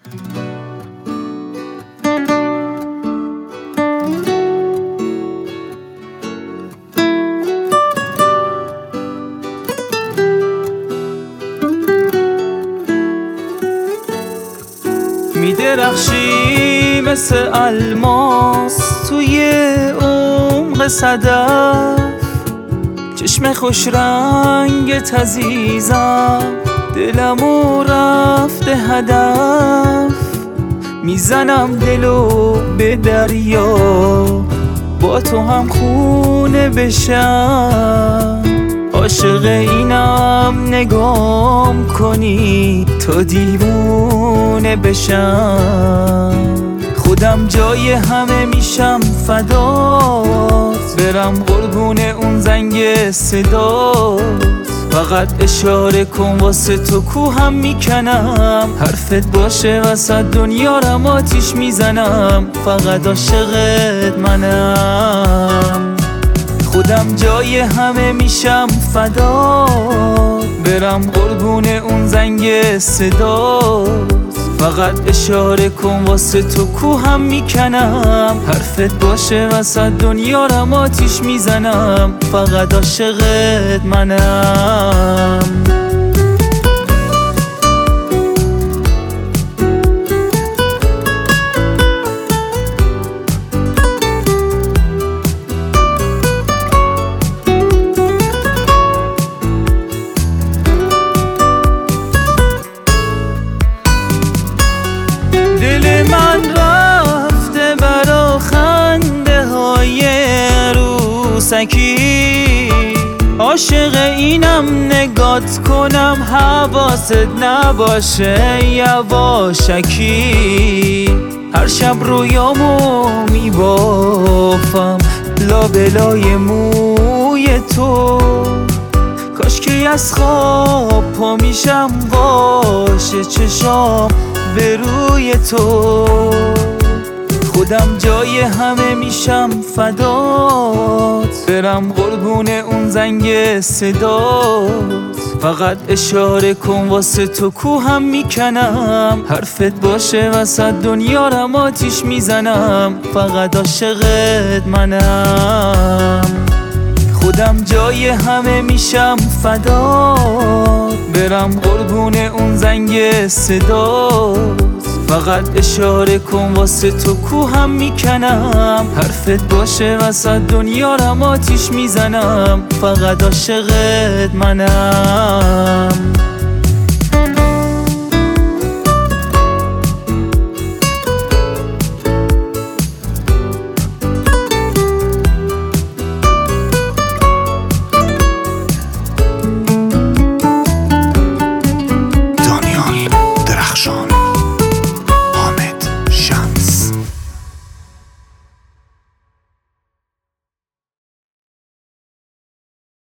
میدرخشی مثل الماس توی عمق صدف، چشم خوش رنگت عزیزم، دلمو رفته هدف. میزنم دلو به دریا، با تو هم خونه بشم. عاشق اینم نگام کنی تا دیوونه بشم. خودم جای همه میشم فدات، برم قربون اون زنگ صدات. فقط اشاره کن واسه تو کوهم میکنم، حرفت باشه وسط دنیا رم آتیش میزنم. فقط عاشقت منم، خودم جای همه میشم فدات، برم قربون اون زنگ صدات. فقط اشاره کن واسه تو کوهم میکنم، حرفت باشه وسط دنیا رم آتیش میزنم. فقط عاشقت منم. دل من رفته برا خنده های عروسکی، عاشق اینم نگات کنم حواست نباشه یواشکی. هر شب رویامو میبافم لابلای موی تو، کاش که از خواب پا میشم باشه چشام به روی تو. خودم جای همه میشم فدات، برم قربون اون زنگ صدات. فقط اشاره کن واسه تو کوهم میکنم، حرفت باشه وسط دنیا رم آتیش میزنم. فقط عاشقت منم، خودم جای همه میشم فدات، برم قربون اون زنگ صدات. فقط اشاره کن واسه تو کوهم میکنم، حرفت باشه وسط دنیا رم آتیش میزنم. فقط عاشقت منم.